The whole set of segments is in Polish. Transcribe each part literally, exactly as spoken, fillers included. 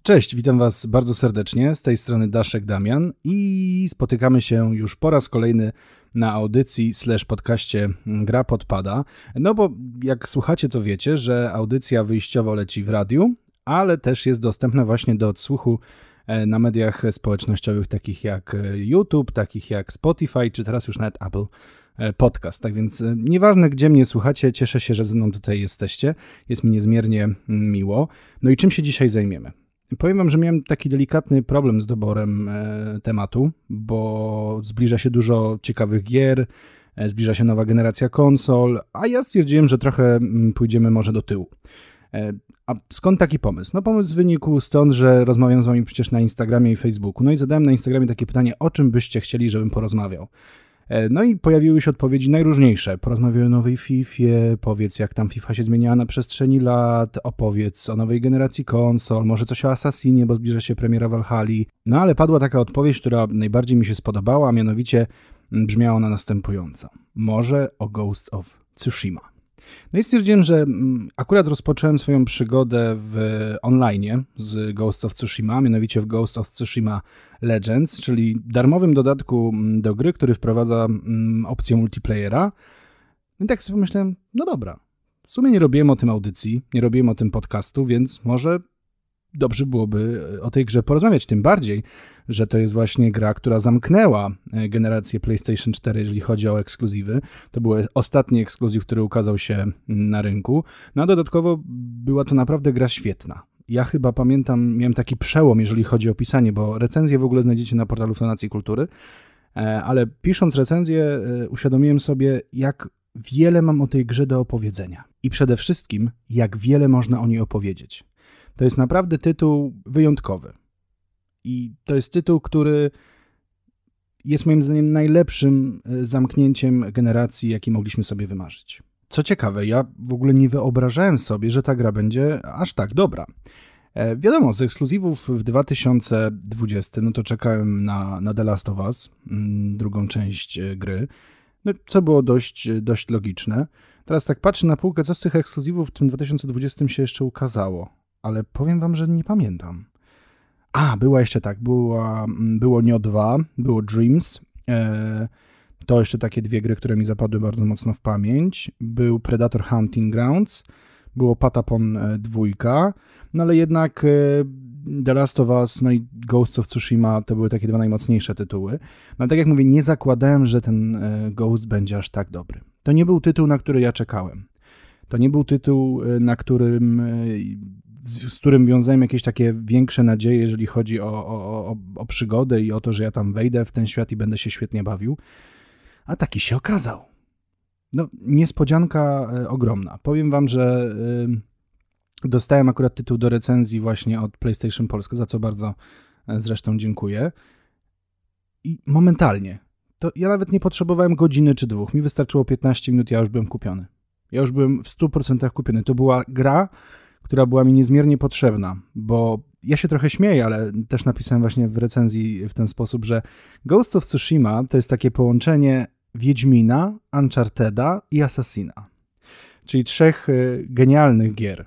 Cześć, witam Was bardzo serdecznie, z tej strony Daszek Damian i spotykamy się już po raz kolejny na audycji slash podcaście Gra Podpada. No bo jak słuchacie, to wiecie, że audycja wyjściowo leci w radiu, ale też jest dostępna właśnie do odsłuchu na mediach społecznościowych takich jak YouTube, takich jak Spotify, czy teraz już nawet Apple Podcast. Tak więc nieważne, gdzie mnie słuchacie, cieszę się, że ze mną tutaj jesteście. Jest mi niezmiernie miło. No i czym się dzisiaj zajmiemy? Powiem wam, że miałem taki delikatny problem z doborem e, tematu, bo zbliża się dużo ciekawych gier, e, zbliża się nowa generacja konsol, a ja stwierdziłem, że trochę m, pójdziemy może do tyłu. E, a skąd taki pomysł? No pomysł wynikł stąd, że rozmawiam z wami przecież na Instagramie i Facebooku. No i zadałem na Instagramie takie pytanie, o czym byście chcieli, żebym porozmawiał. No i pojawiły się odpowiedzi najróżniejsze. Porozmawiaj o nowej Fifie, powiedz jak tam FIFA się zmieniała na przestrzeni lat, opowiedz o nowej generacji konsol, może coś o Assassinie, bo zbliża się premiera Valhalli. No ale padła taka odpowiedź, która najbardziej mi się spodobała, a mianowicie brzmiała ona następująco. Może o Ghost of Tsushima. No i stwierdziłem, że akurat rozpocząłem swoją przygodę w online z Ghost of Tsushima, mianowicie w Ghost of Tsushima Legends, czyli darmowym dodatku do gry, który wprowadza opcję multiplayera. I tak sobie pomyślałem, no dobra, w sumie nie robiłem o tym audycji, nie robiłem o tym podcastu, więc może dobrze byłoby o tej grze porozmawiać, tym bardziej, że to jest właśnie gra, która zamknęła generację PlayStation cztery, jeżeli chodzi o ekskluzywy. To był ostatni ekskluzyw, który ukazał się na rynku. No a dodatkowo była to naprawdę gra świetna. Ja chyba pamiętam, miałem taki przełom, jeżeli chodzi o pisanie, bo recenzję w ogóle znajdziecie na portalu Fundacji Kultury, ale pisząc recenzję uświadomiłem sobie, jak wiele mam o tej grze do opowiedzenia. I przede wszystkim, jak wiele można o niej opowiedzieć. To jest naprawdę tytuł wyjątkowy. I to jest tytuł, który jest moim zdaniem najlepszym zamknięciem generacji, jaki mogliśmy sobie wymarzyć. Co ciekawe, ja w ogóle nie wyobrażałem sobie, że ta gra będzie aż tak dobra. E, wiadomo, z ekskluzywów w dwa tysiące dwudziestym, no to czekałem na, na The Last of Us, m, drugą część gry, no, co było dość, dość logiczne. Teraz tak patrzę na półkę, co z tych ekskluzywów w tym dwa tysiące dwudziestym się jeszcze ukazało. Ale powiem wam, że nie pamiętam. A, była jeszcze tak, była, było Nioh dwa, było Dreams, e, to jeszcze takie dwie gry, które mi zapadły bardzo mocno w pamięć. Był Predator Hunting Grounds, było Patapon dwa, no ale jednak e, The Last of Us, no i Ghost of Tsushima to były takie dwa najmocniejsze tytuły. No ale tak jak mówię, nie zakładałem, że ten e, Ghost będzie aż tak dobry. To nie był tytuł, na który ja czekałem. To nie był tytuł, na którym... E, z którym wiązałem jakieś takie większe nadzieje, jeżeli chodzi o, o, o, o przygodę i o to, że ja tam wejdę w ten świat i będę się świetnie bawił. A taki się okazał. No, niespodzianka ogromna. Powiem wam, że y, dostałem akurat tytuł do recenzji właśnie od PlayStation Polska, za co bardzo zresztą dziękuję. I momentalnie, to ja nawet nie potrzebowałem godziny czy dwóch. Mi wystarczyło piętnaście minut, ja już byłem kupiony. Ja już byłem w stu procentach kupiony. To była gra, która była mi niezmiernie potrzebna, bo ja się trochę śmieję, ale też napisałem właśnie w recenzji w ten sposób, że Ghost of Tsushima to jest takie połączenie Wiedźmina, Uncharteda i Assassina, czyli trzech genialnych gier.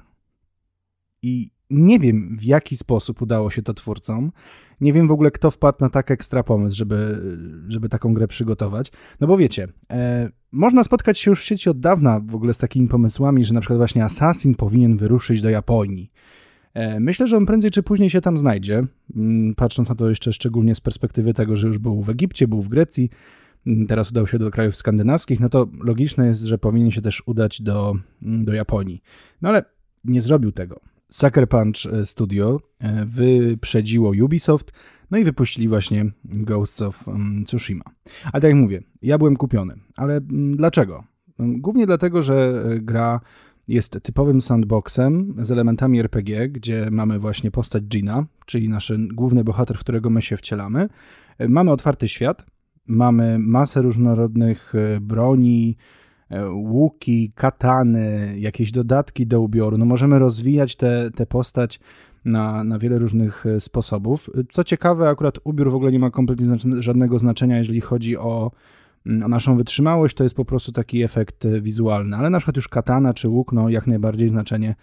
I nie wiem, w jaki sposób udało się to twórcom, nie wiem w ogóle, kto wpadł na tak ekstra pomysł, żeby, żeby taką grę przygotować. No bo wiecie, e, można spotkać się już w sieci od dawna w ogóle z takimi pomysłami, że na przykład właśnie Assassin powinien wyruszyć do Japonii. E, myślę, że on prędzej czy później się tam znajdzie, patrząc na to jeszcze szczególnie z perspektywy tego, że już był w Egipcie, był w Grecji, teraz udał się do krajów skandynawskich, no to logiczne jest, że powinien się też udać do, do Japonii. No ale nie zrobił tego. Sucker Punch Studio wyprzedziło Ubisoft, no i wypuścili właśnie Ghost of Tsushima. Ale tak jak mówię, ja byłem kupiony. Ale dlaczego? Głównie dlatego, że gra jest typowym sandboxem z elementami R P G, gdzie mamy właśnie postać Gina, czyli nasz główny bohater, w którego my się wcielamy. Mamy otwarty świat, mamy masę różnorodnych broni, łuki, katany, jakieś dodatki do ubioru. No możemy rozwijać tę postać na, na wiele różnych sposobów. Co ciekawe, akurat ubiór w ogóle nie ma kompletnie znac- żadnego znaczenia, jeżeli chodzi o, o naszą wytrzymałość, to jest po prostu taki efekt wizualny. Ale na przykład już katana czy łuk, no jak najbardziej znaczenie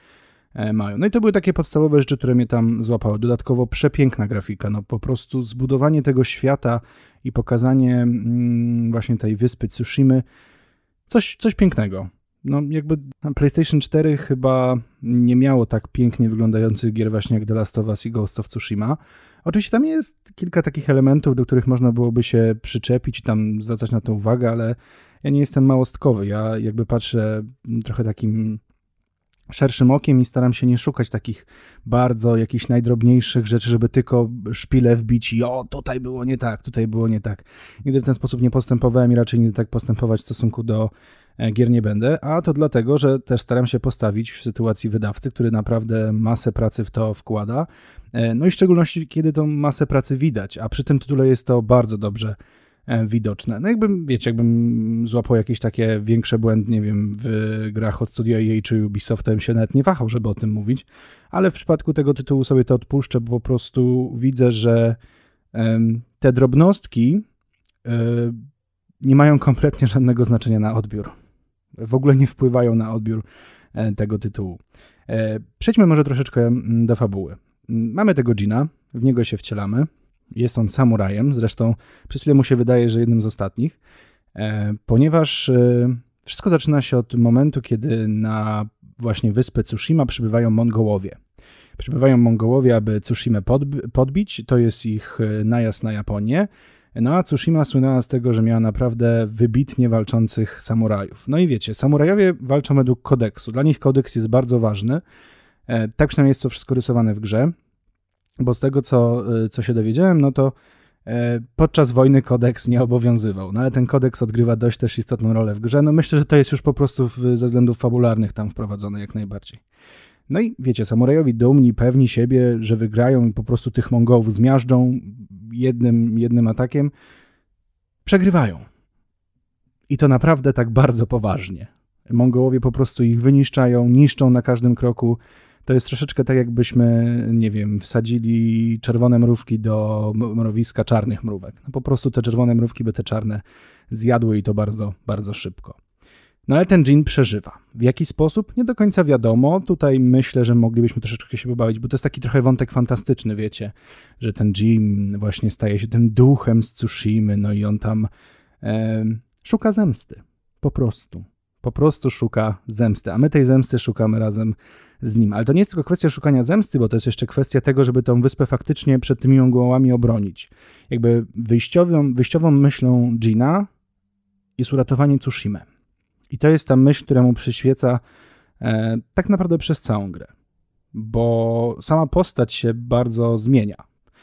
mają. No i to były takie podstawowe rzeczy, które mnie tam złapały. Dodatkowo przepiękna grafika, no po prostu zbudowanie tego świata i pokazanie mm, właśnie tej wyspy Tsushimy, coś, coś pięknego. No jakby PlayStation cztery chyba nie miało tak pięknie wyglądających gier właśnie jak The Last of Us i Ghost of Tsushima. Oczywiście tam jest kilka takich elementów, do których można byłoby się przyczepić i tam zwracać na to uwagę, ale ja nie jestem małostkowy. Ja jakby patrzę trochę takim szerszym okiem i staram się nie szukać takich bardzo jakichś najdrobniejszych rzeczy, żeby tylko szpilę wbić i o, tutaj było nie tak, tutaj było nie tak. Nigdy w ten sposób nie postępowałem i raczej nigdy tak postępować w stosunku do gier nie będę, a to dlatego, że też staram się postawić w sytuacji wydawcy, który naprawdę masę pracy w to wkłada, no i w szczególności kiedy tą masę pracy widać, a przy tym tytule jest to bardzo dobrze widoczne. No jakbym, wiecie, jakbym złapał jakieś takie większe błędy, nie wiem, w grach od studia E A czy Ubisoftem się nawet nie wahał, żeby o tym mówić, ale w przypadku tego tytułu sobie to odpuszczę, bo po prostu widzę, że um, te drobnostki um, nie mają kompletnie żadnego znaczenia na odbiór. W ogóle nie wpływają na odbiór e, tego tytułu. E, przejdźmy może troszeczkę do fabuły. Mamy tego Jina, w niego się wcielamy. Jest on samurajem, zresztą przez chwilę mu się wydaje, że jednym z ostatnich, e, ponieważ e, wszystko zaczyna się od momentu, kiedy na właśnie wyspę Tsushima przybywają Mongołowie. Przybywają Mongołowie, aby Tsushimę podb- podbić, to jest ich najazd na Japonię. No a Tsushima słynęła z tego, że miała naprawdę wybitnie walczących samurajów. No i wiecie, samurajowie walczą według kodeksu. Dla nich kodeks jest bardzo ważny. E, tak przynajmniej jest to wszystko rysowane w grze. Bo z tego, co, co się dowiedziałem, no to e, podczas wojny kodeks nie obowiązywał. No ale ten kodeks odgrywa dość też istotną rolę w grze. No myślę, że to jest już po prostu w, ze względów fabularnych tam wprowadzone jak najbardziej. No i wiecie, samurajowi dumni, pewni siebie, że wygrają i po prostu tych Mongołów zmiażdżą jednym, jednym atakiem, przegrywają. I to naprawdę tak bardzo poważnie. Mongołowie po prostu ich wyniszczają, niszczą na każdym kroku. To jest troszeczkę tak, jakbyśmy, nie wiem, wsadzili czerwone mrówki do mrowiska czarnych mrówek. No po prostu te czerwone mrówki by te czarne zjadły i to bardzo, bardzo szybko. No ale ten Jin przeżywa. W jaki sposób? Nie do końca wiadomo. Tutaj myślę, że moglibyśmy troszeczkę się pobawić, bo to jest taki trochę wątek fantastyczny, wiecie, że ten Jin właśnie staje się tym duchem z Tsushimy, no i on tam e, szuka zemsty. Po prostu. Po prostu szuka zemsty, a my tej zemsty szukamy razem z nim. Ale to nie jest tylko kwestia szukania zemsty, bo to jest jeszcze kwestia tego, żeby tą wyspę faktycznie przed tymi Mongołami obronić. Jakby wyjściową, wyjściową myślą Jina jest uratowanie Tsushimy. I to jest ta myśl, która mu przyświeca e, tak naprawdę przez całą grę. Bo sama postać się bardzo zmienia.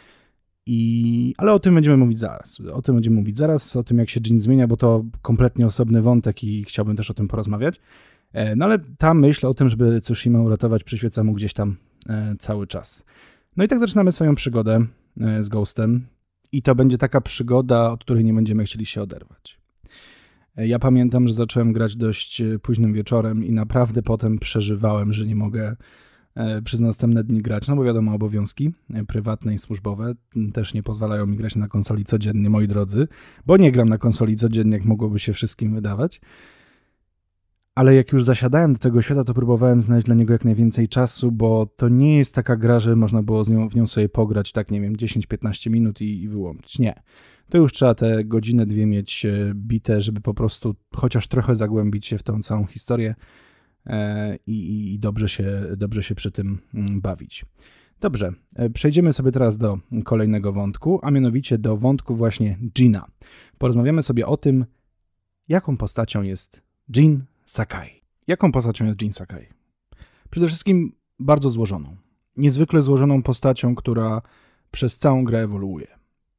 I, ale o tym będziemy mówić zaraz. O tym będziemy mówić zaraz, o tym jak się Jin zmienia, bo to kompletnie osobny wątek i chciałbym też o tym porozmawiać. E, no ale ta myśl o tym, żeby Tsushima uratować, przyświeca mu gdzieś tam e, cały czas. No i tak zaczynamy swoją przygodę e, z Ghostem. I to będzie taka przygoda, od której nie będziemy chcieli się oderwać. Ja pamiętam, że zacząłem grać dość późnym wieczorem i naprawdę potem przeżywałem, że nie mogę przez następne dni grać, no bo wiadomo, obowiązki prywatne i służbowe też nie pozwalają mi grać na konsoli codziennie, moi drodzy, bo nie gram na konsoli codziennie, jak mogłoby się wszystkim wydawać. Ale jak już zasiadałem do tego świata, to próbowałem znaleźć dla niego jak najwięcej czasu, bo to nie jest taka gra, że można było z nią, w nią sobie pograć, tak nie wiem, dziesięć piętnaście minut i, i wyłączyć. Nie. To już trzeba te godzinę, dwie mieć bite, żeby po prostu chociaż trochę zagłębić się w tą całą historię e, i, i dobrze się, dobrze się przy tym bawić. Dobrze, przejdziemy sobie teraz do kolejnego wątku, a mianowicie do wątku właśnie Jina. Porozmawiamy sobie o tym, jaką postacią jest Jin Sakai. Jaką postacią jest Jin Sakai? Przede wszystkim bardzo złożoną. Niezwykle złożoną postacią, która przez całą grę ewoluuje.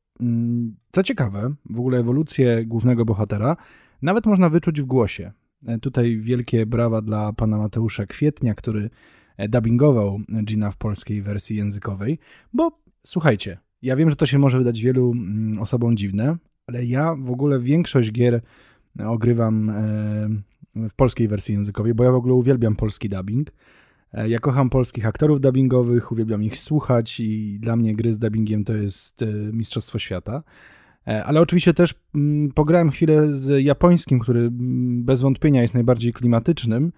Co ciekawe, w ogóle ewolucję głównego bohatera nawet można wyczuć w głosie. Tutaj wielkie brawa dla pana Mateusza Kwietnia, który dubbingował Jina w polskiej wersji językowej, bo słuchajcie, ja wiem, że to się może wydać wielu osobom dziwne, ale ja w ogóle większość gier ogrywam w polskiej wersji językowej, bo ja w ogóle uwielbiam polski dubbing. Ja kocham polskich aktorów dubbingowych, uwielbiam ich słuchać i dla mnie gry z dubbingiem to jest mistrzostwo świata. Ale oczywiście też pograłem chwilę z japońskim, który bez wątpienia jest najbardziej klimatycznym,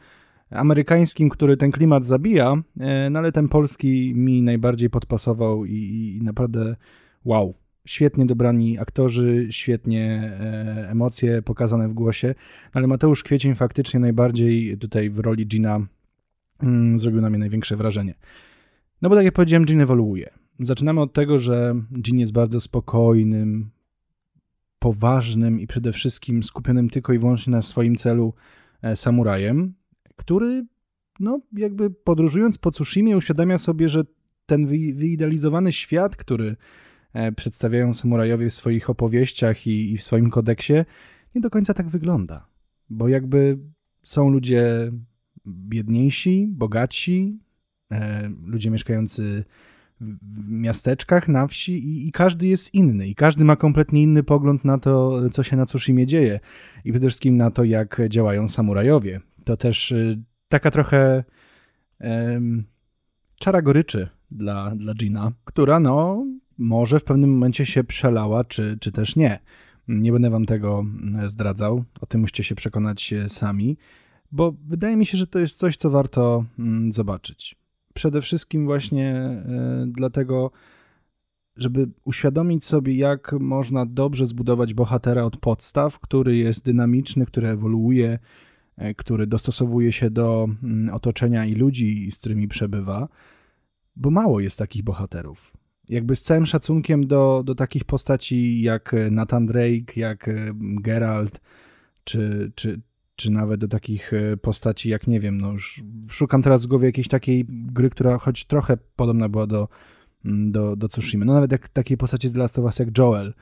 amerykańskim, który ten klimat zabija, no ale ten polski mi najbardziej podpasował i, i naprawdę wow. Świetnie dobrani aktorzy, świetnie e, emocje pokazane w głosie, ale Mateusz Kwiecień faktycznie najbardziej tutaj w roli Gina mm, zrobił na mnie największe wrażenie. No bo tak jak powiedziałem, Gin ewoluuje. Zaczynamy od tego, że Gin jest bardzo spokojnym, poważnym i przede wszystkim skupionym tylko i wyłącznie na swoim celu e, samurajem, który no jakby podróżując po Tsushimie uświadamia sobie, że ten wy, wyidealizowany świat, który przedstawiają samurajowie w swoich opowieściach i, i w swoim kodeksie, nie do końca tak wygląda. Bo jakby są ludzie biedniejsi, bogatsi, e, ludzie mieszkający w miasteczkach, na wsi i, i każdy jest inny. I każdy ma kompletnie inny pogląd na to, co się na Tsushimie dzieje. I przede wszystkim na to, jak działają samurajowie. To też y, taka trochę y, czara goryczy dla, dla Gina, która no może w pewnym momencie się przelała, czy, czy też nie. Nie będę wam tego zdradzał, o tym musicie się przekonać sami, bo wydaje mi się, że to jest coś, co warto zobaczyć. Przede wszystkim właśnie dlatego, żeby uświadomić sobie, jak można dobrze zbudować bohatera od podstaw, który jest dynamiczny, który ewoluuje, który dostosowuje się do otoczenia i ludzi, z którymi przebywa, bo mało jest takich bohaterów. Jakby z całym szacunkiem do, do takich postaci jak Nathan Drake, jak Geralt, czy, czy, czy nawet do takich postaci jak, nie wiem, no już szukam teraz w głowie jakiejś takiej gry, która choć trochę podobna była do, do, do Tsushima. No nawet jak takiej postaci z The Last of Us jak Joel.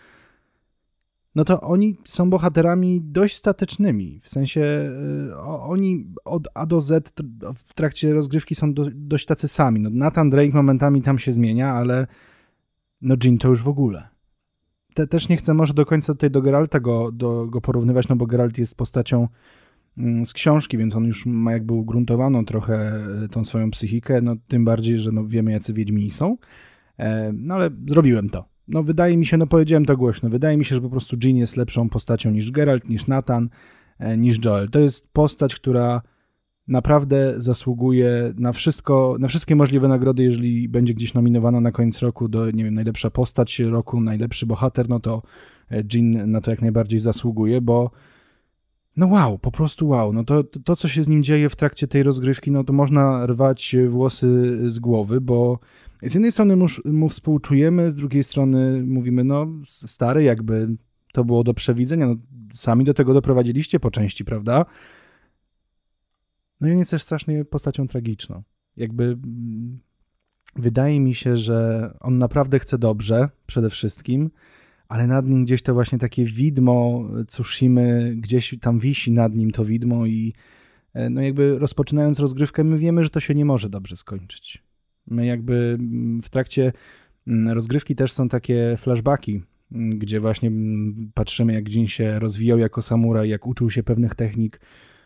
No to oni są bohaterami dość statycznymi. W sensie o, oni od A do Z w trakcie rozgrywki są do, dość tacy sami. No Nathan Drake momentami tam się zmienia, ale no Gin to już w ogóle. Te, też nie chcę może do końca tutaj do Geralta go, do, go porównywać, no bo Geralt jest postacią mm, z książki, więc on już ma jakby ugruntowaną trochę tą swoją psychikę, no tym bardziej, że no wiemy jacy Wiedźmini są. E, no ale zrobiłem to. No wydaje mi się, no powiedziałem to głośno, wydaje mi się, że po prostu Gin jest lepszą postacią niż Geralt, niż Nathan, e, niż Joel. To jest postać, która naprawdę zasługuje na wszystko, na wszystkie możliwe nagrody, jeżeli będzie gdzieś nominowana na koniec roku do, nie wiem, najlepsza postać roku, najlepszy bohater, no to Gin na to jak najbardziej zasługuje, bo no wow, po prostu wow, no to, to co się z nim dzieje w trakcie tej rozgrywki, no to można rwać włosy z głowy, bo z jednej strony mu, mu współczujemy, z drugiej strony mówimy, no stary, jakby to było do przewidzenia, no sami do tego doprowadziliście po części, prawda? No i on jest też strasznie postacią tragiczną. Jakby mm, wydaje mi się, że on naprawdę chce dobrze, przede wszystkim, ale nad nim gdzieś to właśnie takie widmo Tsushimy, gdzieś tam wisi nad nim to widmo i no jakby rozpoczynając rozgrywkę my wiemy, że to się nie może dobrze skończyć. My jakby w trakcie rozgrywki też są takie flashbacki, gdzie właśnie patrzymy, jak Gin się rozwijał jako samuraj, jak uczył się pewnych technik,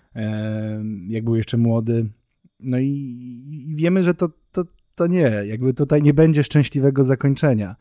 jak był jeszcze młody. No i, i wiemy, że to, to, to nie, jakby tutaj nie będzie szczęśliwego zakończenia.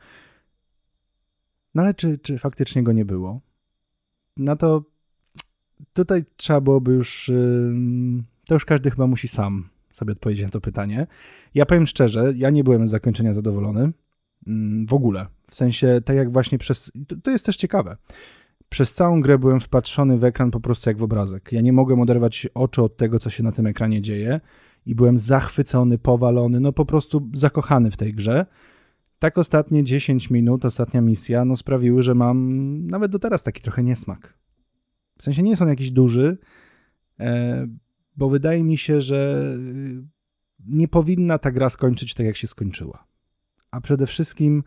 No ale czy, czy faktycznie go nie było? No to tutaj trzeba byłoby już, to już każdy chyba musi sam sobie odpowiedzieć na to pytanie. Ja powiem szczerze, ja nie byłem z zakończenia zadowolony w ogóle. W sensie, tak jak właśnie przez, to, to jest też ciekawe, przez całą grę byłem wpatrzony w ekran po prostu jak w obrazek. Ja nie mogłem oderwać oczu od tego, co się na tym ekranie dzieje i byłem zachwycony, powalony, no po prostu zakochany w tej grze. Tak ostatnie dziesięć minut, ostatnia misja, no sprawiły, że mam nawet do teraz taki trochę niesmak. W sensie nie jest on jakiś duży, e, bo wydaje mi się, że nie powinna ta gra skończyć tak, jak się skończyła. A przede wszystkim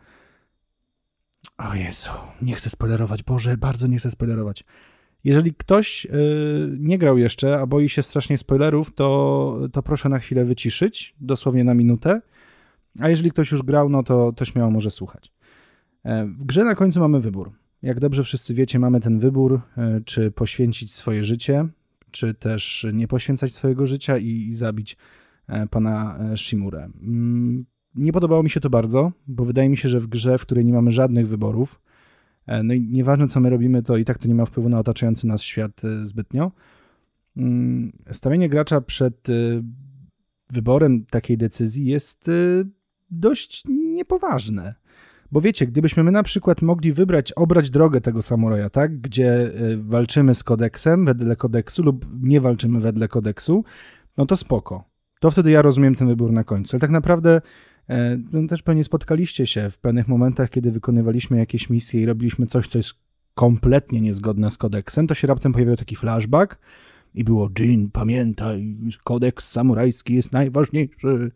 o Jezu, nie chcę spoilerować, Boże, bardzo nie chcę spoilerować. Jeżeli ktoś yy, nie grał jeszcze, a boi się strasznie spoilerów, to, to proszę na chwilę wyciszyć, dosłownie na minutę, a jeżeli ktoś już grał, no to, to śmiało może słuchać. Yy, w grze na końcu mamy wybór. Jak dobrze wszyscy wiecie, mamy ten wybór, yy, czy poświęcić swoje życie, czy też nie poświęcać swojego życia i, i zabić yy, pana Shimurę. Yy, Nie podobało mi się to bardzo, bo wydaje mi się, że w grze, w której nie mamy żadnych wyborów, no i nieważne co my robimy, to i tak to nie ma wpływu na otaczający nas świat zbytnio, stawienie gracza przed wyborem takiej decyzji jest dość niepoważne. Bo wiecie, gdybyśmy my na przykład mogli wybrać, obrać drogę tego samuraja, tak, gdzie walczymy z kodeksem, wedle kodeksu lub nie walczymy wedle kodeksu, no to spoko. To wtedy ja rozumiem ten wybór na końcu. Ale tak naprawdę no też pewnie spotkaliście się w pewnych momentach, kiedy wykonywaliśmy jakieś misje i robiliśmy coś, co jest kompletnie niezgodne z kodeksem, to się raptem pojawiał taki flashback i było: Jin, pamiętaj, kodeks samurajski jest najważniejszy.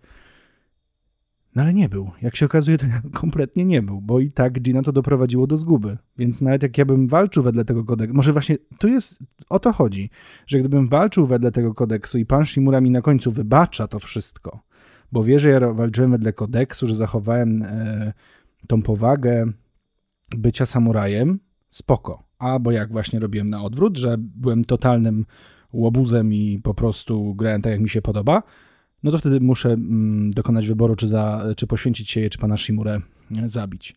No ale nie był. Jak się okazuje, to kompletnie nie był, bo i tak Jina to doprowadziło do zguby. Więc nawet jak ja bym walczył wedle tego kodeksu, może właśnie tu jest, o to chodzi, że gdybym walczył wedle tego kodeksu i pan Shimura mi na końcu wybacza to wszystko, bo wie, że ja walczyłem wedle kodeksu, że zachowałem e, tą powagę bycia samurajem, spoko. Albo jak właśnie robiłem na odwrót, że byłem totalnym łobuzem i po prostu grałem tak, jak mi się podoba, no to wtedy muszę mm, dokonać wyboru, czy, za, czy poświęcić się, czy pana Shimurę zabić.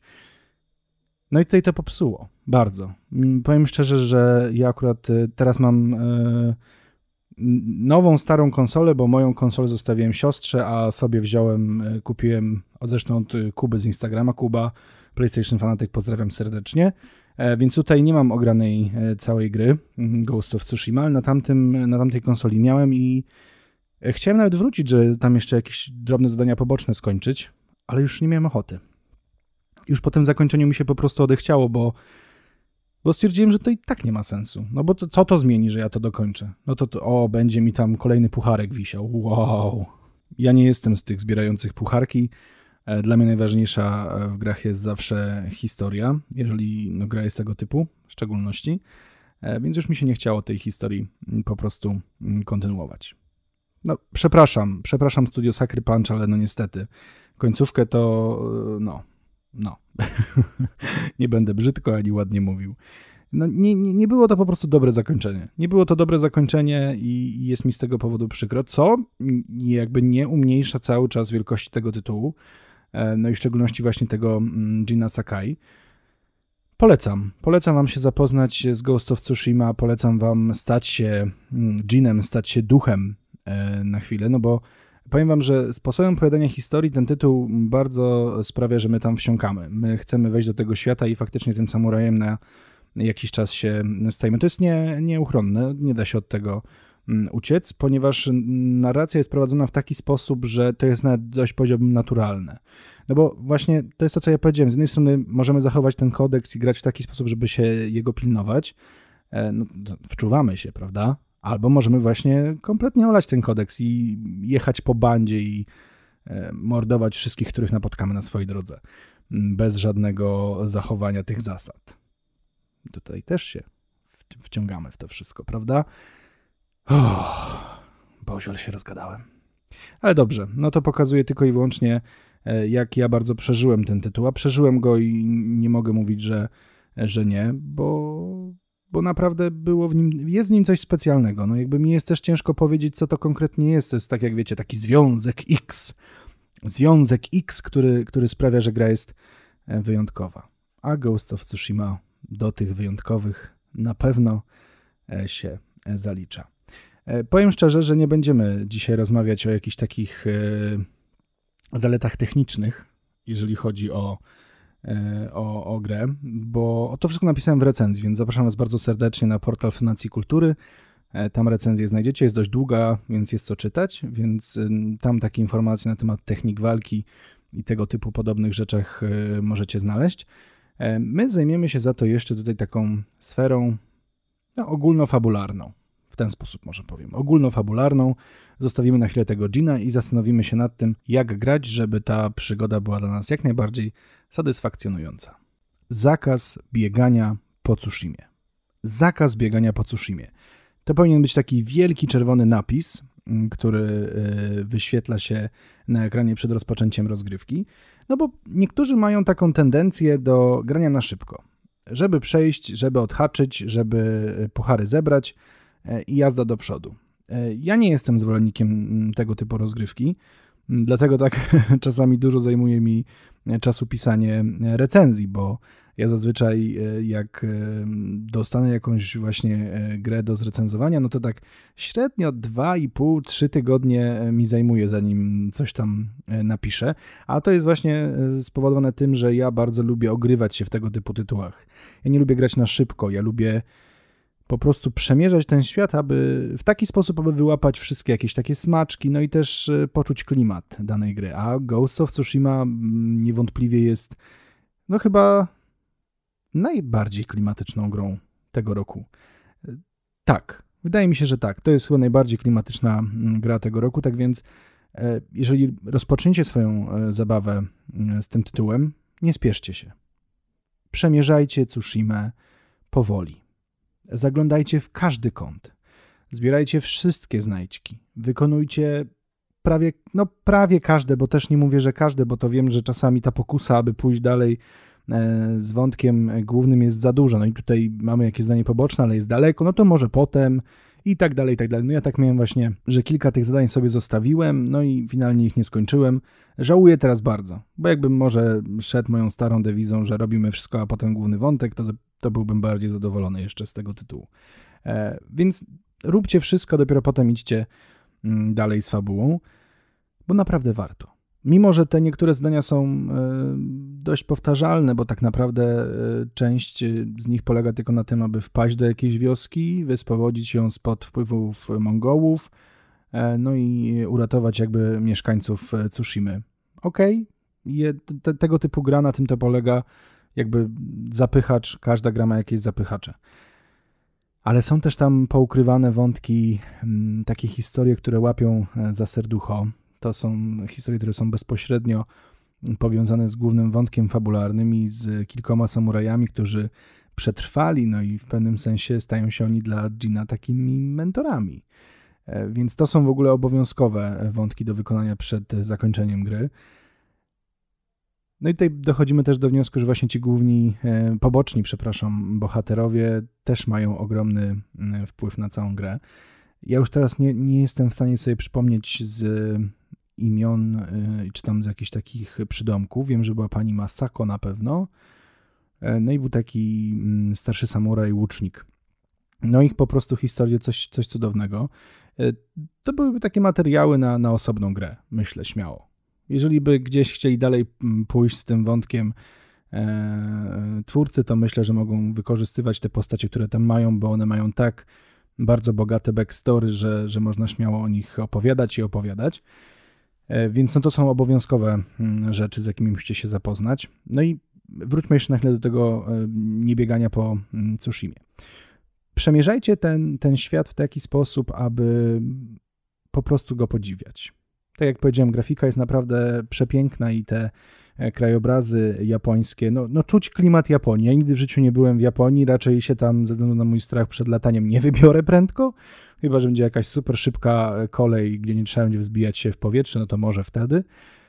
No i tutaj to popsuło. Bardzo. Powiem szczerze, że ja akurat teraz mam e, nową, starą konsolę, bo moją konsolę zostawiłem siostrze, a sobie wziąłem, kupiłem, od zresztą od Kuby z Instagrama, Kuba, PlayStation Fanatyk, pozdrawiam serdecznie. E, więc tutaj nie mam ogranej całej gry Ghost of Tsushima, ale na, tamtym, na tamtej konsoli miałem i chciałem nawet wrócić, że tam jeszcze jakieś drobne zadania poboczne skończyć, ale już nie miałem ochoty. Już po tym zakończeniu mi się po prostu odechciało, bo, bo stwierdziłem, że to i tak nie ma sensu. No bo to, co to zmieni, że ja to dokończę? No to, to o, będzie mi tam kolejny pucharek wisiał. Wow. Ja nie jestem z tych zbierających pucharki. Dla mnie najważniejsza w grach jest zawsze historia, jeżeli no, gra jest tego typu, w szczególności. Więc już mi się nie chciało tej historii po prostu kontynuować. No, przepraszam, przepraszam Studio Sucker Punch, ale no niestety, końcówkę to, no, no, nie będę brzydko ani ładnie mówił. No, nie, nie, nie było to po prostu dobre zakończenie. Nie było to dobre zakończenie i jest mi z tego powodu przykro, co jakby nie umniejsza cały czas wielkości tego tytułu, no i w szczególności właśnie tego Jina Sakai. Polecam. Polecam wam się zapoznać z Ghost of Tsushima, polecam wam stać się Jinem, stać się duchem na chwilę, no bo powiem wam, że sposobem opowiadania historii ten tytuł bardzo sprawia, że my tam wsiąkamy. My chcemy wejść do tego świata i faktycznie tym samurajem na jakiś czas się stajemy. To jest nie, nieuchronne, nie da się od tego uciec, ponieważ narracja jest prowadzona w taki sposób, że to jest nawet dość, powiedziałbym, naturalne. No bo właśnie to jest to, co ja powiedziałem. Z jednej strony możemy zachować ten kodeks i grać w taki sposób, żeby się jego pilnować. No, wczuwamy się, prawda? Albo możemy właśnie kompletnie olać ten kodeks i jechać po bandzie i mordować wszystkich, których napotkamy na swojej drodze. Bez żadnego zachowania tych zasad. Tutaj też się wciągamy w to wszystko, prawda? Oh, Boże, ale się rozgadałem. Ale dobrze, no to pokazuje tylko i wyłącznie, jak ja bardzo przeżyłem ten tytuł, a przeżyłem go i nie mogę mówić, że, że nie, bo, bo naprawdę było w nim, jest w nim coś specjalnego. No jakby mi jest też ciężko powiedzieć, co to konkretnie jest. To jest tak, jak wiecie, taki związek X. Związek X, który, który sprawia, że gra jest wyjątkowa. A Ghost of Tsushima do tych wyjątkowych na pewno się zalicza. Powiem szczerze, że nie będziemy dzisiaj rozmawiać o jakichś takich zaletach technicznych, jeżeli chodzi o, o, o grę, bo to wszystko napisałem w recenzji, więc zapraszam was bardzo serdecznie na portal Fundacji Kultury. Tam recenzję znajdziecie, jest dość długa, więc jest co czytać, więc tam takie informacje na temat technik walki i tego typu podobnych rzeczach możecie znaleźć. My zajmiemy się za to jeszcze tutaj taką sferą no, ogólnofabularną. W ten sposób może powiem. Ogólnofabularną. Zostawimy na chwilę tego Jina i zastanowimy się nad tym, jak grać, żeby ta przygoda była dla nas jak najbardziej satysfakcjonująca. Zakaz biegania po Tsushimie. Zakaz biegania po Tsushimie. To powinien być taki wielki czerwony napis, który wyświetla się na ekranie przed rozpoczęciem rozgrywki. No bo niektórzy mają taką tendencję do grania na szybko. Żeby przejść, żeby odhaczyć, żeby puchary zebrać i jazda do przodu. Ja nie jestem zwolennikiem tego typu rozgrywki. Dlatego tak czasami dużo zajmuje mi czasu pisanie recenzji, bo ja zazwyczaj jak dostanę jakąś właśnie grę do zrecenzowania, no to tak średnio dwa i pół do trzech tygodnie mi zajmuje, zanim coś tam napiszę, a to jest właśnie spowodowane tym, że ja bardzo lubię ogrywać się w tego typu tytułach. Ja nie lubię grać na szybko, ja lubię po prostu przemierzać ten świat, aby w taki sposób, aby wyłapać wszystkie jakieś takie smaczki, no i też poczuć klimat danej gry. A Ghost of Tsushima niewątpliwie jest, no chyba najbardziej klimatyczną grą tego roku. Tak, wydaje mi się, że tak. To jest chyba najbardziej klimatyczna gra tego roku, tak więc jeżeli rozpoczniecie swoją zabawę z tym tytułem, nie spieszcie się. Przemierzajcie Tsushimę powoli. Zaglądajcie w każdy kąt. Zbierajcie wszystkie znajdźki. Wykonujcie prawie, no prawie każde, bo też nie mówię, że każde, bo to wiem, że czasami ta pokusa, aby pójść dalej z wątkiem głównym jest za dużo. No i tutaj mamy jakieś zadanie poboczne, ale jest daleko, no to może potem i tak dalej, i tak dalej. No ja tak miałem właśnie, że kilka tych zadań sobie zostawiłem, no i finalnie ich nie skończyłem. Żałuję teraz bardzo, bo jakbym może szedł moją starą dewizą, że robimy wszystko, a potem główny wątek, to, to byłbym bardziej zadowolony jeszcze z tego tytułu. E, więc róbcie wszystko, dopiero potem idźcie dalej z fabułą, bo naprawdę warto. Mimo że te niektóre zdania są dość powtarzalne, bo tak naprawdę część z nich polega tylko na tym, aby wpaść do jakiejś wioski, wyspowodzić ją spod wpływów Mongołów, no i uratować jakby mieszkańców Tsushimy. Okej, okay. Tego typu gra na tym to polega, jakby zapychacz, każda gra ma jakieś zapychacze. Ale są też tam poukrywane wątki, takie historie, które łapią za serducho. To są historie, które są bezpośrednio powiązane z głównym wątkiem fabularnym i z kilkoma samurajami, którzy przetrwali, no i w pewnym sensie stają się oni dla Jina takimi mentorami. Więc to są w ogóle obowiązkowe wątki do wykonania przed zakończeniem gry. No i tutaj dochodzimy też do wniosku, że właśnie ci główni, poboczni, przepraszam, bohaterowie też mają ogromny wpływ na całą grę. Ja już teraz nie, nie jestem w stanie sobie przypomnieć z imion, czy tam z jakichś takich przydomków. Wiem, że była pani Masako na pewno. No i był taki starszy samuraj, łucznik. No ich po prostu historie, coś, coś cudownego. To byłyby takie materiały na, na osobną grę, myślę śmiało. Jeżeli by gdzieś chcieli dalej pójść z tym wątkiem e, twórcy, to myślę, że mogą wykorzystywać te postacie, które tam mają, bo one mają tak bardzo bogate backstory, że, że można śmiało o nich opowiadać i opowiadać. E, więc no to są obowiązkowe rzeczy, z jakimi musicie się zapoznać. No i wróćmy jeszcze na chwilę do tego e, niebiegania po Tsushimie. Przemierzajcie ten, ten świat w taki sposób, aby po prostu go podziwiać. Tak jak powiedziałem, grafika jest naprawdę przepiękna i te krajobrazy japońskie, no, no czuć klimat Japonii. Ja nigdy w życiu nie byłem w Japonii, raczej się tam ze względu na mój strach przed lataniem nie wybiorę prędko, chyba że będzie jakaś super szybka kolej, gdzie nie trzeba będzie wzbijać się w powietrze, no to może wtedy.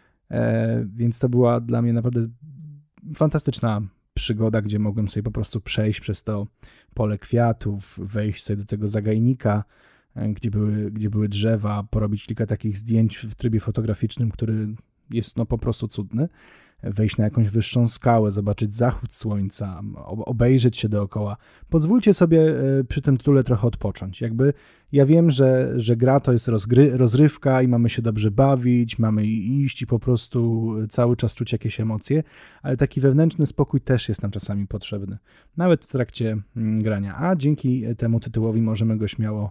E, więc to była dla mnie naprawdę fantastyczna przygoda, gdzie mogłem sobie po prostu przejść przez to pole kwiatów, wejść sobie do tego zagajnika, gdzie były, gdzie były drzewa, porobić kilka takich zdjęć w trybie fotograficznym, który jest no po prostu cudny, wejść na jakąś wyższą skałę, zobaczyć zachód słońca, obejrzeć się dookoła. Pozwólcie sobie przy tym tytule trochę odpocząć. Jakby ja wiem, że, że gra to jest rozgry, rozrywka i mamy się dobrze bawić, mamy iść i po prostu cały czas czuć jakieś emocje, ale taki wewnętrzny spokój też jest nam czasami potrzebny, nawet w trakcie grania, a dzięki temu tytułowi możemy go śmiało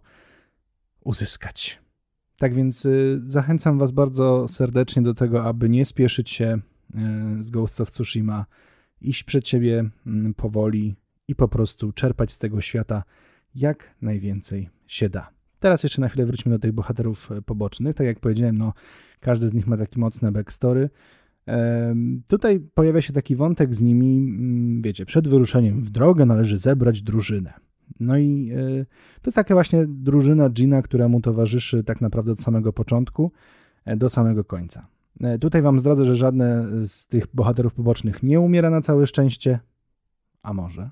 uzyskać. Tak więc y, zachęcam Was bardzo serdecznie do tego, aby nie spieszyć się y, z Ghost of Tsushima, iść przed siebie y, powoli i po prostu czerpać z tego świata jak najwięcej się da. Teraz jeszcze na chwilę wróćmy do tych bohaterów pobocznych. Tak jak powiedziałem, no, każdy z nich ma taki mocny backstory. Y, tutaj pojawia się taki wątek z nimi, y, wiecie, przed wyruszeniem w drogę należy zebrać drużynę. No i y, to jest taka właśnie drużyna Jina, która mu towarzyszy tak naprawdę od samego początku do samego końca. Y, tutaj wam zdradzę, że żadne z tych bohaterów pobocznych nie umiera na całe szczęście, a może.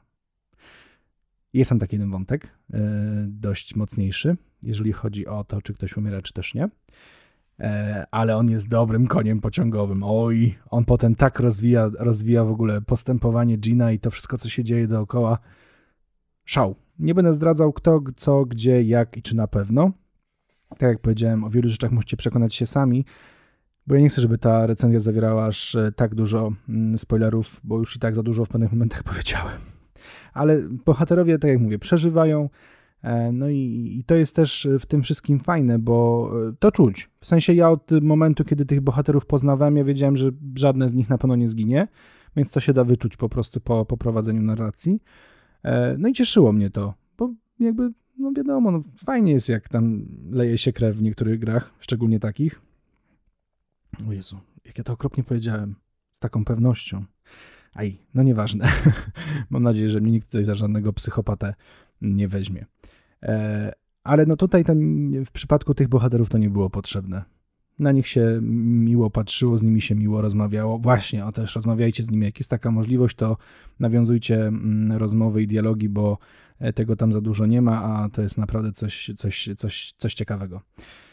Jest tam taki jeden wątek, y, dość mocniejszy, jeżeli chodzi o to, czy ktoś umiera, czy też nie. ale on jest dobrym koniem pociągowym. Oj, on potem tak rozwija, rozwija w ogóle postępowanie Gina i to wszystko, co się dzieje dookoła. Szał. Nie będę zdradzał kto, co, gdzie, jak i czy na pewno. Tak jak powiedziałem, o wielu rzeczach musicie przekonać się sami, bo ja nie chcę, żeby ta recenzja zawierała aż tak dużo spoilerów, bo już i tak za dużo w pewnych momentach powiedziałem. Ale bohaterowie, tak jak mówię, przeżywają. No i, i to jest też w tym wszystkim fajne, bo to czuć. W sensie ja od momentu, kiedy tych bohaterów poznawałem, ja wiedziałem, że żadne z nich na pewno nie zginie, więc to się da wyczuć po prostu po, po prowadzeniu narracji. No i cieszyło mnie to, bo jakby, no wiadomo, no fajnie jest, jak tam leje się krew w niektórych grach, szczególnie takich. O Jezu, jak ja to okropnie powiedziałem, z taką pewnością. Aj, no nieważne. Mam nadzieję, że mnie nikt tutaj za żadnego psychopatę nie weźmie. E, ale no tutaj to, w przypadku tych bohaterów to nie było potrzebne. Na nich się miło patrzyło, z nimi się miło rozmawiało. Właśnie, o też rozmawiajcie z nimi. Jak jest taka możliwość, to nawiązujcie rozmowy i dialogi, bo tego tam za dużo nie ma, a to jest naprawdę coś, coś, coś, coś ciekawego.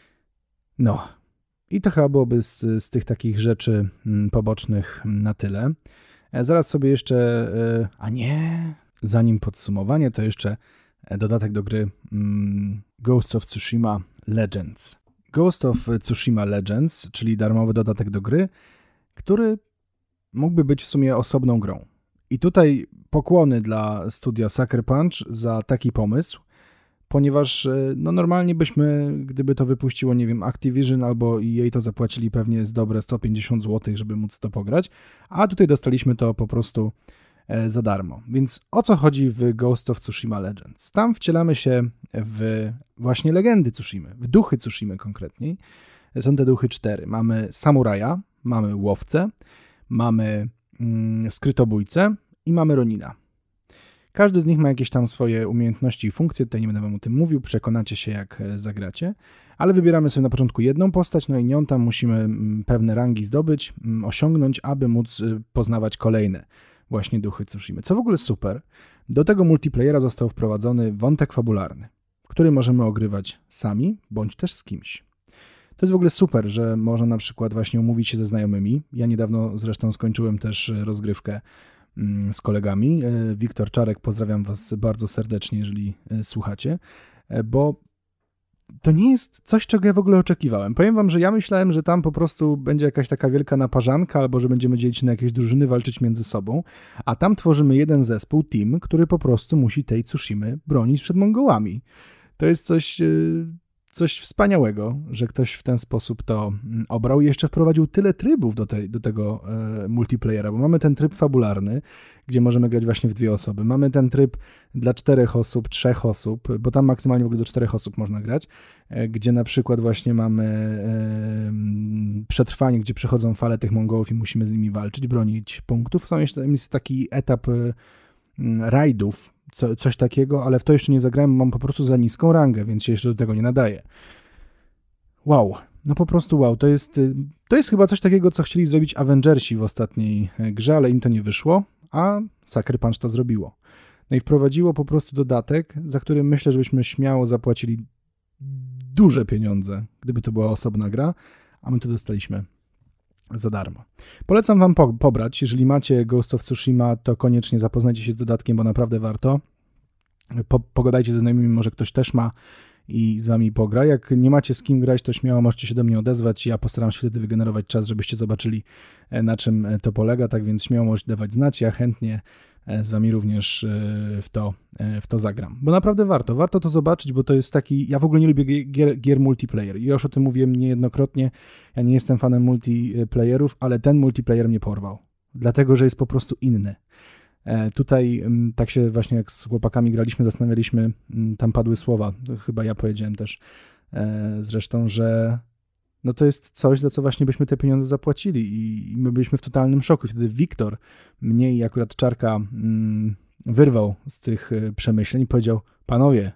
No. I to chyba byłoby z, z tych takich rzeczy pobocznych na tyle. Zaraz sobie jeszcze, a nie, zanim podsumowanie, to jeszcze dodatek do gry Ghost of Tsushima Legends. Ghost of Tsushima Legends, czyli darmowy dodatek do gry, który mógłby być w sumie osobną grą. I tutaj pokłony dla studia Sucker Punch za taki pomysł, ponieważ no normalnie byśmy, gdyby to wypuściło, nie wiem, Activision albo jej to zapłacili pewnie z dobre sto pięćdziesiąt złotych, żeby móc to pograć, a tutaj dostaliśmy to po prostu za darmo. Więc o co chodzi w Ghost of Tsushima Legends? Tam wcielamy się w właśnie legendy Tsushimy, w duchy Tsushimy konkretniej. Są te duchy cztery. Mamy samuraja, mamy łowcę, mamy mm, skrytobójcę i mamy Ronina. Każdy z nich ma jakieś tam swoje umiejętności i funkcje, tutaj nie będę wam o tym mówił, przekonacie się jak zagracie, ale wybieramy sobie na początku jedną postać, no i nią tam musimy pewne rangi zdobyć, osiągnąć, aby móc poznawać kolejne właśnie duchy Tsushimy. Co w ogóle super, do tego multiplayera został wprowadzony wątek fabularny, który możemy ogrywać sami, bądź też z kimś. To jest w ogóle super, że można na przykład właśnie umówić się ze znajomymi. Ja niedawno zresztą skończyłem też rozgrywkę z kolegami. Wiktor Czarek, pozdrawiam was bardzo serdecznie, jeżeli słuchacie, bo to nie jest coś, czego ja w ogóle oczekiwałem. Powiem wam, że ja myślałem, że tam po prostu będzie jakaś taka wielka naparzanka, albo że będziemy dzielić się na jakieś drużyny, walczyć między sobą, a tam tworzymy jeden zespół, team, który po prostu musi tej Tsushimy bronić przed Mongołami. To jest coś, coś wspaniałego, że ktoś w ten sposób to obrał i jeszcze wprowadził tyle trybów do, tej, do tego e, multiplayera, bo mamy ten tryb fabularny, gdzie możemy grać właśnie w dwie osoby. Mamy ten tryb dla czterech osób, trzech osób, bo tam maksymalnie w ogóle do czterech osób można grać, e, gdzie na przykład właśnie mamy e, przetrwanie, gdzie przechodzą fale tych Mongołów i musimy z nimi walczyć, bronić punktów. Są jeszcze jest taki etap e, rajdów, Co, coś takiego, ale w to jeszcze nie zagrałem, mam po prostu za niską rangę, więc się jeszcze do tego nie nadaje. Wow, no po prostu wow, to jest, to jest chyba coś takiego, co chcieli zrobić Avengersi w ostatniej grze, ale im to nie wyszło, a Sucker Punch to zrobiło. No i wprowadziło po prostu dodatek, za który myślę, żebyśmy śmiało zapłacili duże pieniądze, gdyby to była osobna gra, a my to dostaliśmy za darmo. Polecam wam po, pobrać, jeżeli macie Ghost of Tsushima, to koniecznie zapoznajcie się z dodatkiem, bo naprawdę warto. Po, pogadajcie ze znajomymi, może ktoś też ma i z wami pogra. Jak nie macie z kim grać, to śmiało możecie się do mnie odezwać. Ja postaram się wtedy wygenerować czas, żebyście zobaczyli, na czym to polega, tak więc śmiało możecie dawać znać. Ja chętnie z wami również w to, w to zagram. Bo naprawdę warto. Warto to zobaczyć, bo to jest taki... Ja w ogóle nie lubię gier, gier multiplayer. I już o tym mówiłem niejednokrotnie. Ja nie jestem fanem multiplayerów, ale ten multiplayer mnie porwał. Dlatego, że jest po prostu inny. Tutaj tak się właśnie jak z chłopakami graliśmy, zastanawialiśmy, tam padły słowa, chyba ja powiedziałem też zresztą, że no to jest coś, za co właśnie byśmy te pieniądze zapłacili i my byliśmy w totalnym szoku. Wtedy Wiktor mnie i akurat Czarka wyrwał z tych przemyśleń i powiedział: panowie,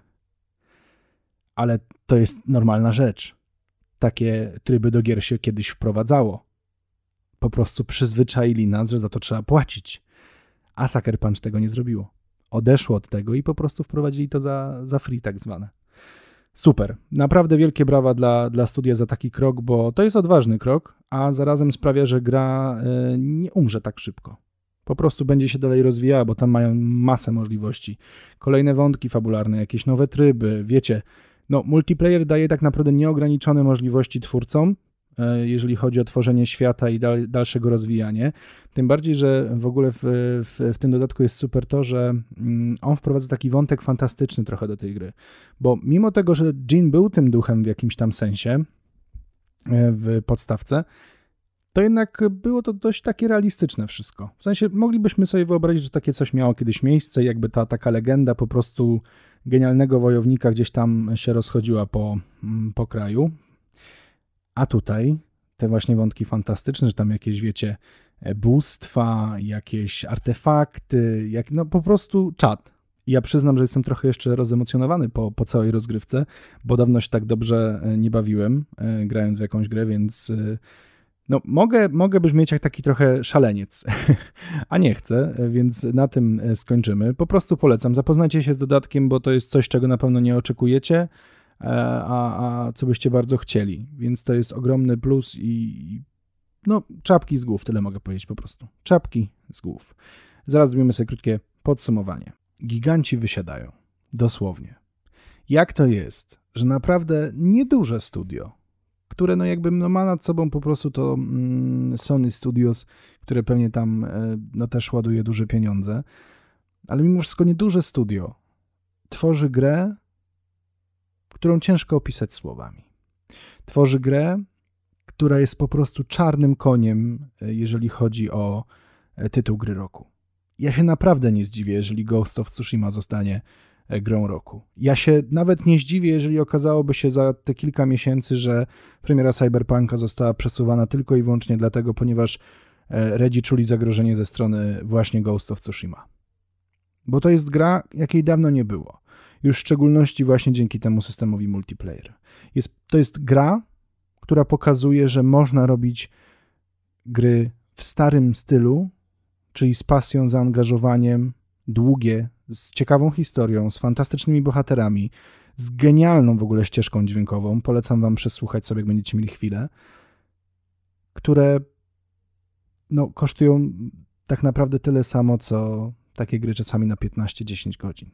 ale to jest normalna rzecz. Takie tryby do gier się kiedyś wprowadzało. Po prostu przyzwyczaili nas, że za to trzeba płacić. A Sucker Punch tego nie zrobiło. Odeszło od tego i po prostu wprowadzili to za, za free tak zwane. Super. Naprawdę wielkie brawa dla, dla studia za taki krok, bo to jest odważny krok, a zarazem sprawia, że gra y, nie umrze tak szybko. Po prostu będzie się dalej rozwijała, bo tam mają masę możliwości. Kolejne wątki fabularne, jakieś nowe tryby, wiecie. No, multiplayer daje tak naprawdę nieograniczone możliwości twórcom, jeżeli chodzi o tworzenie świata i dal, dalszego rozwijanie. Tym bardziej, że w ogóle w, w, w tym dodatku jest super to, że on wprowadza taki wątek fantastyczny trochę do tej gry. Bo mimo tego, że Jean był tym duchem w jakimś tam sensie w podstawce, to jednak było to dość takie realistyczne wszystko. W sensie moglibyśmy sobie wyobrazić, że takie coś miało kiedyś miejsce, jakby ta taka legenda po prostu genialnego wojownika gdzieś tam się rozchodziła po, po kraju. A tutaj te właśnie wątki fantastyczne, że tam jakieś, wiecie, bóstwa, jakieś artefakty, jak, no po prostu czad. I ja przyznam, że jestem trochę jeszcze rozemocjonowany po, po całej rozgrywce, bo dawno się tak dobrze nie bawiłem, grając w jakąś grę, więc no mogę, mogę brzmieć jak taki trochę szaleniec, a nie chcę, więc na tym skończymy. Po prostu polecam, zapoznajcie się z dodatkiem, bo to jest coś, czego na pewno nie oczekujecie, A, a co byście bardzo chcieli, więc to jest ogromny plus i no czapki z głów, tyle mogę powiedzieć po prostu. Czapki z głów. Zaraz zrobimy sobie krótkie podsumowanie. Giganci wysiadają, dosłownie. Jak to jest, że naprawdę nieduże studio, które no jakby no ma nad sobą po prostu to mm, Sony Studios, które pewnie tam no też ładuje duże pieniądze, ale mimo wszystko nieduże studio tworzy grę, którą ciężko opisać słowami. Tworzy grę, która jest po prostu czarnym koniem, jeżeli chodzi o tytuł gry roku. Ja się naprawdę nie zdziwię, jeżeli Ghost of Tsushima zostanie grą roku. Ja się nawet nie zdziwię, jeżeli okazałoby się za te kilka miesięcy, że premiera Cyberpunka została przesuwana tylko i wyłącznie dlatego, ponieważ Redzi czuli zagrożenie ze strony właśnie Ghost of Tsushima. Bo to jest gra, jakiej dawno nie było. Już w szczególności właśnie dzięki temu systemowi multiplayer. Jest, to jest gra, która pokazuje, że można robić gry w starym stylu, czyli z pasją, zaangażowaniem, długie, z ciekawą historią, z fantastycznymi bohaterami, z genialną w ogóle ścieżką dźwiękową. Polecam wam przesłuchać sobie, jak będziecie mieli chwilę, które no, kosztują tak naprawdę tyle samo, co takie gry czasami na piętnaście dziesięć godzin.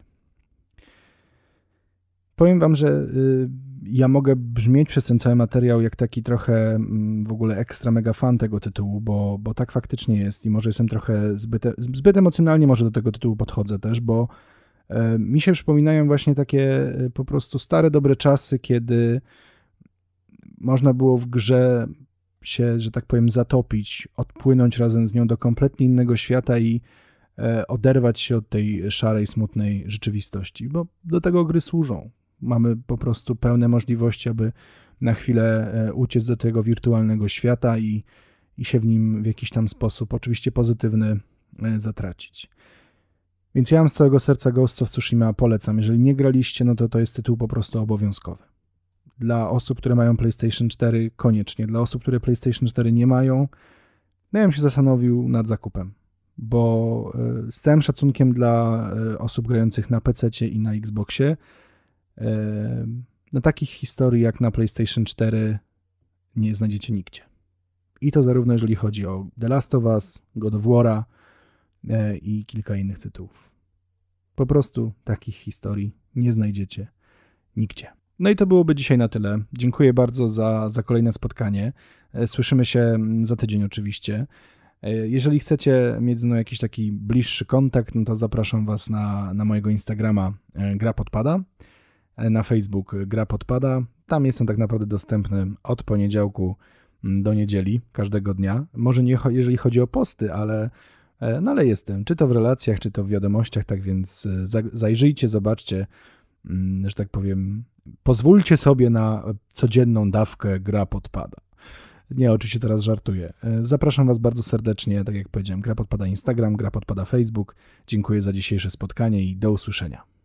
Powiem wam, że y, ja mogę brzmieć przez ten cały materiał jak taki trochę y, w ogóle ekstra mega fan tego tytułu, bo, bo tak faktycznie jest i może jestem trochę zbyt, zbyt emocjonalnie może do tego tytułu podchodzę też, bo y, mi się przypominają właśnie takie y, po prostu stare, dobre czasy, kiedy można było w grze się, że tak powiem, zatopić, odpłynąć razem z nią do kompletnie innego świata i y, oderwać się od tej szarej, smutnej rzeczywistości, bo do tego gry służą. Mamy po prostu pełne możliwości, aby na chwilę uciec do tego wirtualnego świata i, i się w nim w jakiś tam sposób, oczywiście pozytywny, zatracić. Więc ja wam z całego serca Ghost of Tsushima polecam. Jeżeli nie graliście, no to to jest tytuł po prostu obowiązkowy. Dla osób, które mają PlayStation cztery, koniecznie. Dla osób, które PlayStation cztery nie mają, no ja bym się zastanowił nad zakupem. Bo z całym szacunkiem dla osób grających na pececie i na Xboxie, na takich historii jak na PlayStation cztery nie znajdziecie nigdzie. I to zarówno jeżeli chodzi o The Last of Us, God of War'a i kilka innych tytułów. Po prostu takich historii nie znajdziecie nigdzie. No i to byłoby dzisiaj na tyle. Dziękuję bardzo za, za kolejne spotkanie. Słyszymy się za tydzień oczywiście. Jeżeli chcecie mieć ze mną jakiś taki bliższy kontakt, no to zapraszam was na, na mojego Instagrama Gra Podpada, na Facebook Gra Podpada. Tam jestem tak naprawdę dostępny od poniedziałku do niedzieli, każdego dnia. Może nie jeżeli chodzi o posty, ale, no ale jestem, czy to w relacjach, czy to w wiadomościach, tak więc zajrzyjcie, zobaczcie, że tak powiem, pozwólcie sobie na codzienną dawkę Gra Podpada. Nie, oczywiście teraz żartuję. Zapraszam was bardzo serdecznie, tak jak powiedziałem, Gra Podpada Instagram, Gra Podpada Facebook. Dziękuję za dzisiejsze spotkanie i do usłyszenia.